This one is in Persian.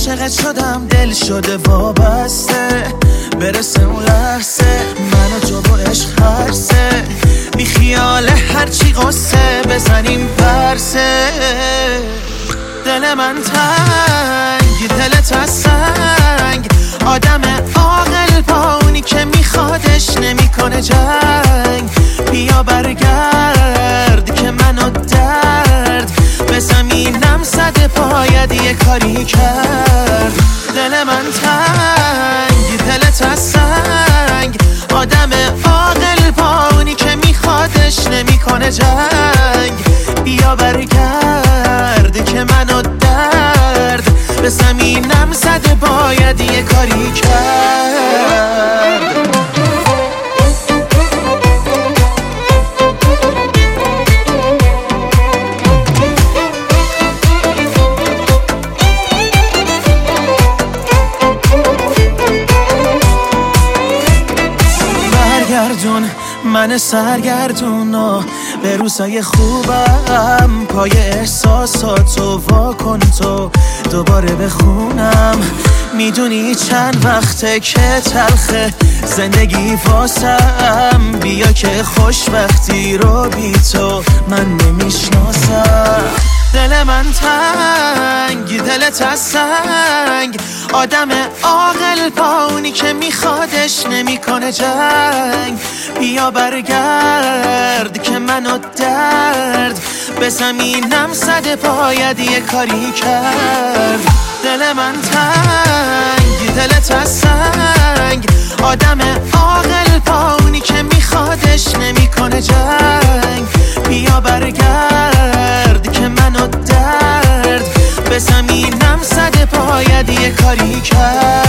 عاشقت شدم، دل شده وابسته، برسه اون لحظه من و تو با عشق هرسه، بی خیال هرچی قصه بزنیم پرسه. دل من تنگ، دلت از سنگ، آدم عاقل با اونی که میخوادش نمیکنه جنگ. بیا برگرد که منو درد به زمینم زده، باید یه کاری کرد. دل من تنگ، دلت از سنگ، آدم عاقل با اونی که میخوادش نمیکنه جنگ. بیا برگرد که منو درد به زمینم زده، باید یه کاری کرد. برگردون من سرگردونو به روزای خوبم، پای احساساتو واکن تو دوباره بخونم. میدونی چند وقته که تلخه زندگی واسم، بیا که خوشبختی رو بی تو من نمیشناسم. دل من تنگ، دلت از سنگ، آدم عاقل با اونی که میخوادش نمیکنه جنگ. بیا برگرد که منو درد به زمینم زده، باید یه کاری کرد. دل من تنگ، دلت از سنگ، آدم عاقل با اونی که میخوادش نمیکنه جنگ. بیا برگرد که منو درد به زمینم زده، باید یه کاری کرد.